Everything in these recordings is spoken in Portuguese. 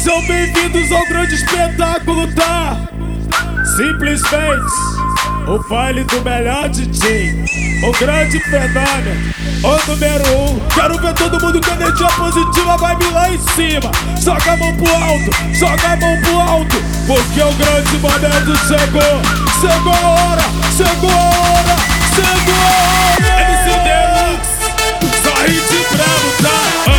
Sejam bem-vindos ao grande espetáculo, tá? Simplesmente o baile do melhor DJ, o grande fenômeno, o número 1. Quero ver todo mundo com energia positiva, vibe lá em cima. Joga a mão pro alto, joga a mão pro alto, porque o grande momento chegou. Chegou a hora, chegou a hora, chegou a hora. MC Deluxe, só hit bravo, tá?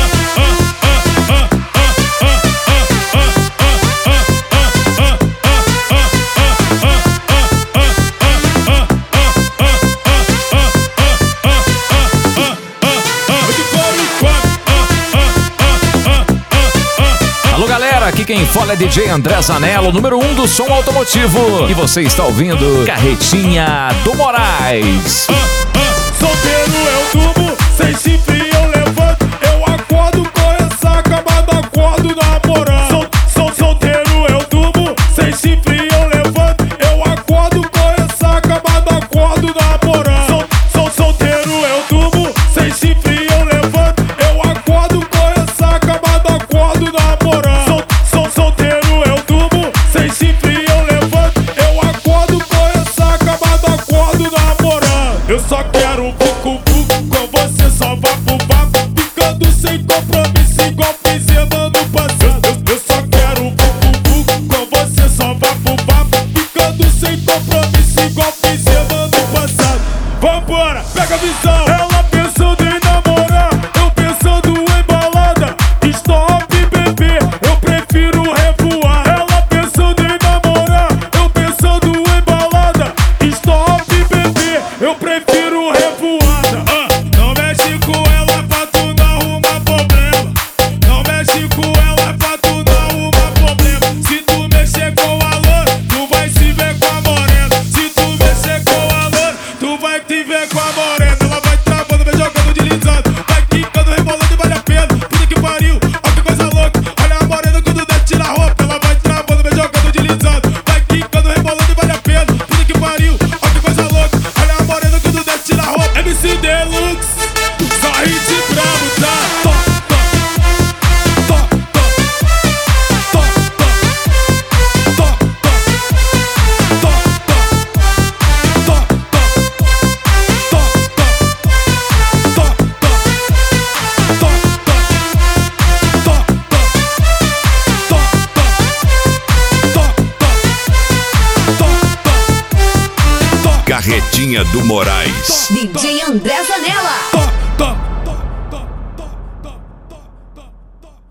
Alô galera, aqui quem fala é DJ André Zanello, número 1 do som automotivo. E você está ouvindo Carretinha do Moraes. Solteiro eu durmo, sem chifre eu levanto. Eu acordo com ressaca, mas não acordo namorando. Solteiro eu durmo, sem chifre eu levanto. Eu acordo com ressaca, mas não acordo namorando. Solteiro eu durmo, sem chifre eu levanto. Eu acordo com ressaca, mas não acordo namorando. Solteiro eu durmo, sem chifre eu levanto. Eu acordo com ressaca, mas não acordo namorando. Eu só quero um buco-buco com você, só vapo-vapo, ficando sem compromisso igual fizemos no passado. Eu só quero um buco-buco com você, só vapo-vapo, ficando sem compromisso igual fizemos no passado. Vambora, pega a visão. Ela pensando em namorar, eu pensando em balada. Stop, bebê, eu prefiro revoar. Ela pensando em namorar, eu pensando em balada. Stop, bebê, eu prefiro revoada. Não mexe com ela pra tu não arrumar problema. Não mexe com ela pra tu não arrumar problema. Se tu mexer com a loura, tu vai se ver com a morena. Se tu mexer com a loura, tu vai te ver com a morena. Ela vai travando, vai jogando, deslizando, vai quicando, rebolando e vale a pena. Puta que pariu, ó que coisa louca. Olha a morena quando desce, tira a roupa. Ela vai travando, vai jogando, deslizando, vai quicando, rebolando e vale a pena. Puta que pariu, ó que coisa louca. Olha a morena quando desce, tira a roupa. MC Deluxe, só hit bravo, tá? Carretinha do Moraes. DJ André Zanella.